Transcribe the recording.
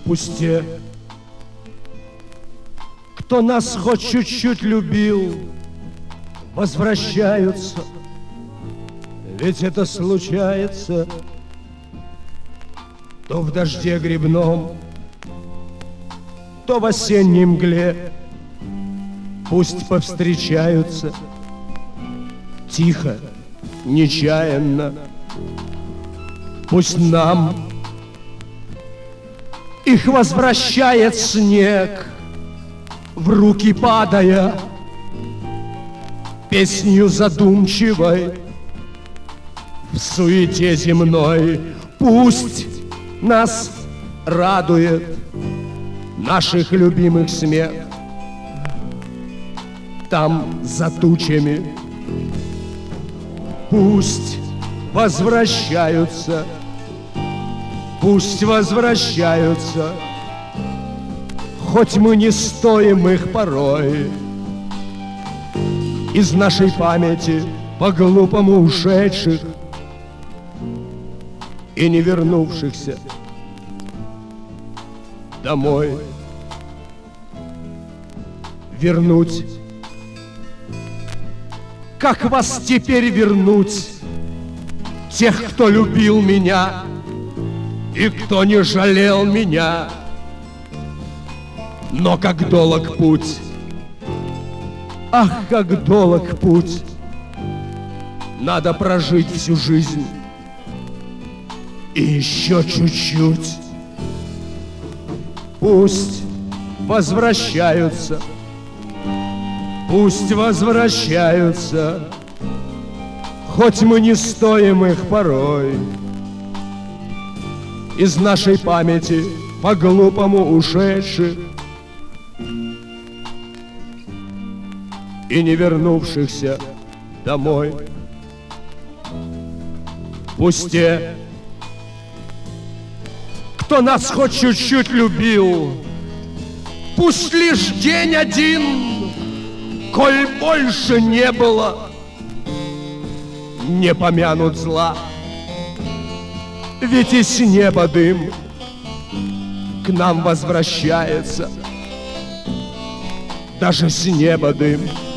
Пусть те, кто нас хоть чуть-чуть любил, возвращаются, ведь это случается то в дожде грибном, то в осенней мгле. Пусть повстречаются тихо, нечаянно. Пусть нам их возвращает снег, в руки падая, песнью задумчивой в суете земной. Пусть нас радует наших любимых смех там за тучами. Пусть возвращаются, пусть возвращаются, хоть мы не стоим их порой. Из нашей памяти по-глупому ушедших и не вернувшихся домой. Вернуть. Как вас теперь вернуть? Тех, кто любил меня и кто не жалел меня. Но как долог путь, ах, как долог путь. Надо прожить всю жизнь и еще чуть-чуть. Пусть возвращаются, пусть возвращаются, хоть мы не стоим их порой. Из нашей памяти по-глупому ушедших и не вернувшихся домой. Пусть те, кто нас хоть чуть-чуть любил, пусть лишь день один, коль больше не было, не помянут зла. Ведь и с неба дым к нам возвращается, даже с неба дым.